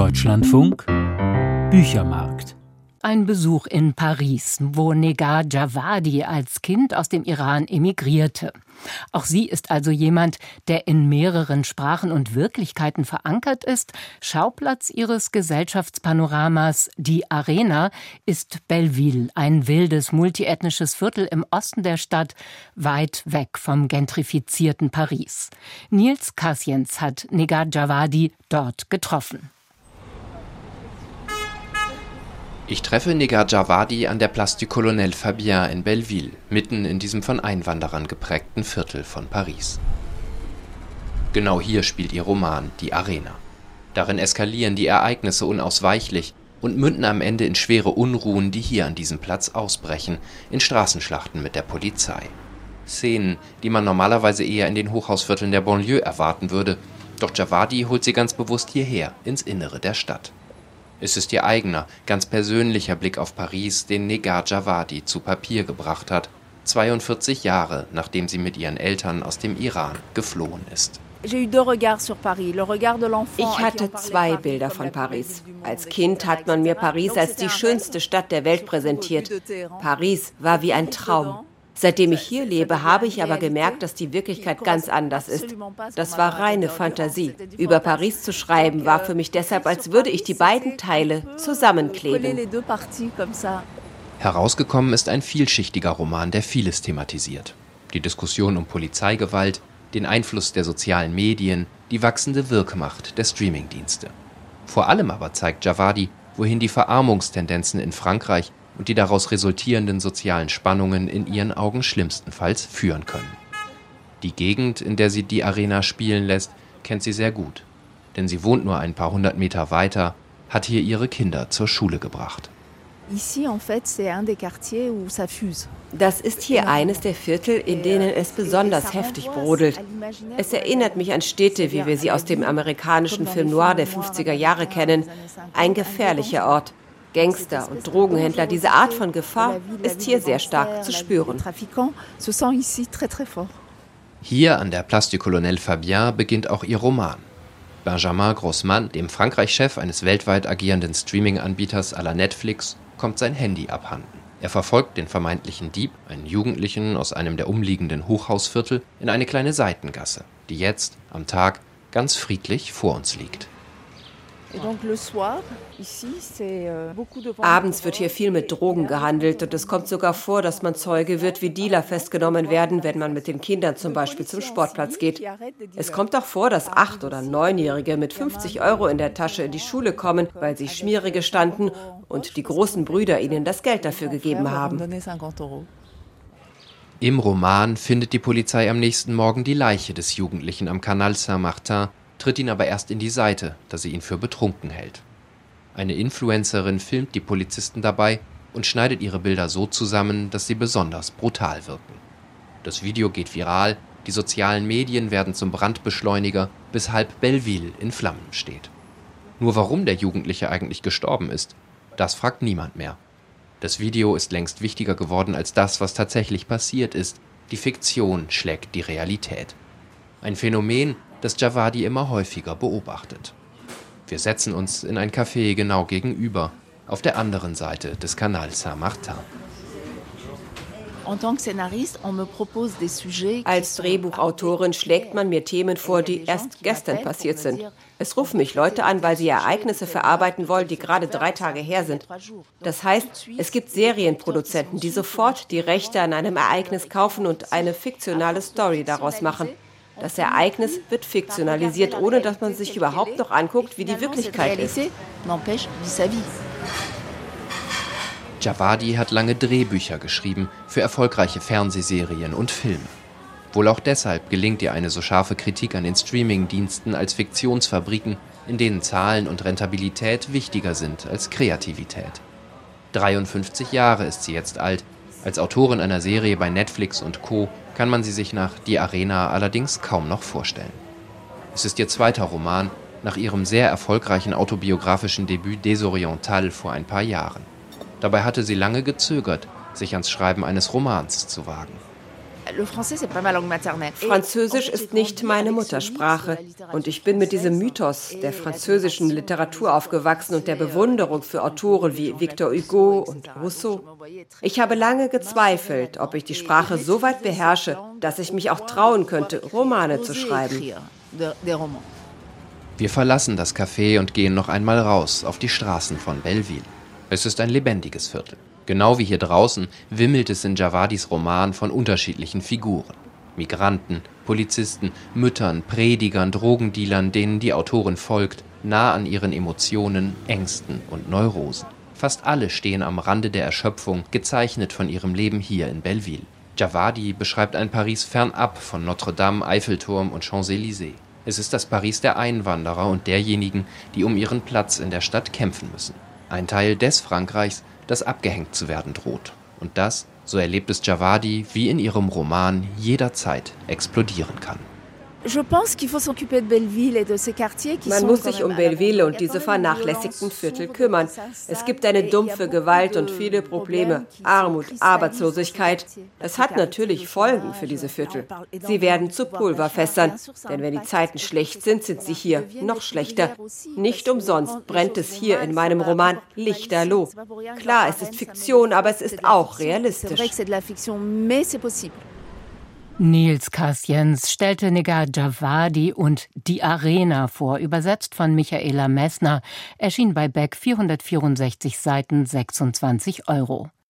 Deutschlandfunk Büchermarkt. Ein Besuch in Paris, wo Negar Djawadi als Kind aus dem Iran emigrierte. Auch sie ist also jemand, der in mehreren Sprachen und Wirklichkeiten verankert ist. Schauplatz ihres Gesellschaftspanoramas Die Arena ist Belleville, ein wildes, multiethnisches Viertel im Osten der Stadt, weit weg vom gentrifizierten Paris. Nils Kassiens hat Negar Djawadi dort getroffen. Ich treffe Negar Djawadi an der Place du Colonel Fabien in Belleville, mitten in diesem von Einwanderern geprägten Viertel von Paris. Genau hier spielt ihr Roman Die Arena. Darin eskalieren die Ereignisse unausweichlich und münden am Ende in schwere Unruhen, die hier an diesem Platz ausbrechen, in Straßenschlachten mit der Polizei. Szenen, die man normalerweise eher in den Hochhausvierteln der Banlieue erwarten würde, doch Djawadi holt sie ganz bewusst hierher, ins Innere der Stadt. Es ist ihr eigener, ganz persönlicher Blick auf Paris, den Negar Djawadi zu Papier gebracht hat, 42 Jahre nachdem sie mit ihren Eltern aus dem Iran geflohen ist. Ich hatte zwei Bilder von Paris. Als Kind hat man mir Paris als die schönste Stadt der Welt präsentiert. Paris war wie ein Traum. Seitdem ich hier lebe, habe ich aber gemerkt, dass die Wirklichkeit ganz anders ist. Das war reine Fantasie. Über Paris zu schreiben, war für mich deshalb, als würde ich die beiden Teile zusammenkleben. Herausgekommen ist ein vielschichtiger Roman, der vieles thematisiert. Die Diskussion um Polizeigewalt, den Einfluss der sozialen Medien, die wachsende Wirkmacht der Streamingdienste. Vor allem aber zeigt Djawadi, wohin die Verarmungstendenzen in Frankreich und die daraus resultierenden sozialen Spannungen in ihren Augen schlimmstenfalls führen können. Die Gegend, in der sie Die Arena spielen lässt, kennt sie sehr gut. Denn sie wohnt nur ein paar hundert Meter weiter, hat hier ihre Kinder zur Schule gebracht. Das ist hier eines der Viertel, in denen es besonders heftig brodelt. Es erinnert mich an Städte, wie wir sie aus dem amerikanischen Film Noir der 50er Jahre kennen. Ein gefährlicher Ort. Gangster und Drogenhändler, diese Art von Gefahr ist hier sehr stark zu spüren. Hier an der Place du Colonel Fabien beginnt auch ihr Roman. Benjamin Grossman, dem Frankreich-Chef eines weltweit agierenden Streaming-Anbieters à la Netflix, kommt sein Handy abhanden. Er verfolgt den vermeintlichen Dieb, einen Jugendlichen aus einem der umliegenden Hochhausviertel, in eine kleine Seitengasse, die jetzt, am Tag, ganz friedlich vor uns liegt. Abends wird hier viel mit Drogen gehandelt und es kommt sogar vor, dass man Zeuge wird, wie Dealer festgenommen werden, wenn man mit den Kindern zum Beispiel zum Sportplatz geht. Es kommt auch vor, dass 8- oder 9-Jährige mit 50 € in der Tasche in die Schule kommen, weil sie Schmierige standen und die großen Brüder ihnen das Geld dafür gegeben haben. Im Roman findet die Polizei am nächsten Morgen die Leiche des Jugendlichen am Canal Saint-Martin, tritt ihn aber erst in die Seite, da sie ihn für betrunken hält. Eine Influencerin filmt die Polizisten dabei und schneidet ihre Bilder so zusammen, dass sie besonders brutal wirken. Das Video geht viral, die sozialen Medien werden zum Brandbeschleuniger, bis halb Belleville in Flammen steht. Nur warum der Jugendliche eigentlich gestorben ist, das fragt niemand mehr. Das Video ist längst wichtiger geworden als das, was tatsächlich passiert ist. Die Fiktion schlägt die Realität. Ein Phänomen, das Djawadi immer häufiger beobachtet. Wir setzen uns in ein Café genau gegenüber, auf der anderen Seite des Canal Saint-Martin. Als Drehbuchautorin schlägt man mir Themen vor, die erst gestern passiert sind. Es rufen mich Leute an, weil sie Ereignisse verarbeiten wollen, die gerade 3 Tage her sind. Das heißt, es gibt Serienproduzenten, die sofort die Rechte an einem Ereignis kaufen und eine fiktionale Story daraus machen. Das Ereignis wird fiktionalisiert, ohne dass man sich überhaupt noch anguckt, wie die Wirklichkeit ist. Djawadi hat lange Drehbücher geschrieben für erfolgreiche Fernsehserien und Filme. Wohl auch deshalb gelingt ihr eine so scharfe Kritik an den Streamingdiensten als Fiktionsfabriken, in denen Zahlen und Rentabilität wichtiger sind als Kreativität. 53 Jahre ist sie jetzt alt. Als Autorin einer Serie bei Netflix und Co. kann man sie sich nach Die Arena allerdings kaum noch vorstellen. Es ist ihr zweiter Roman, nach ihrem sehr erfolgreichen autobiografischen Debüt Desoriental vor ein paar Jahren. Dabei hatte sie lange gezögert, sich ans Schreiben eines Romans zu wagen. Französisch ist nicht meine Muttersprache und ich bin mit diesem Mythos der französischen Literatur aufgewachsen und der Bewunderung für Autoren wie Victor Hugo und Rousseau. Ich habe lange gezweifelt, ob ich die Sprache so weit beherrsche, dass ich mich auch trauen könnte, Romane zu schreiben. Wir verlassen das Café und gehen noch einmal raus auf die Straßen von Belleville. Es ist ein lebendiges Viertel. Genau wie hier draußen wimmelt es in Djawadis Roman von unterschiedlichen Figuren. Migranten, Polizisten, Müttern, Predigern, Drogendealern, denen die Autorin folgt, nah an ihren Emotionen, Ängsten und Neurosen. Fast alle stehen am Rande der Erschöpfung, gezeichnet von ihrem Leben hier in Belleville. Djawadi beschreibt ein Paris fernab von Notre-Dame, Eiffelturm und Champs-Élysées. Es ist das Paris der Einwanderer und derjenigen, die um ihren Platz in der Stadt kämpfen müssen. Ein Teil des Frankreichs, das abgehängt zu werden droht. Und das, so erlebt es Djawadi, wie in ihrem Roman jederzeit explodieren kann. Man muss sich um Belleville und diese vernachlässigten Viertel kümmern. Es gibt eine dumpfe Gewalt und viele Probleme, Armut, Arbeitslosigkeit. Es hat natürlich Folgen für diese Viertel. Sie werden zu Pulverfässern, denn wenn die Zeiten schlecht sind, sind sie hier noch schlechter. Nicht umsonst brennt es hier in meinem Roman lichterloh. Klar, es ist Fiktion, aber es ist auch realistisch. Nils Cassiens stellte Negar Djawadi und Die Arena vor, übersetzt von Michaela Messner, erschien bei Beck, 464 Seiten, 26 €.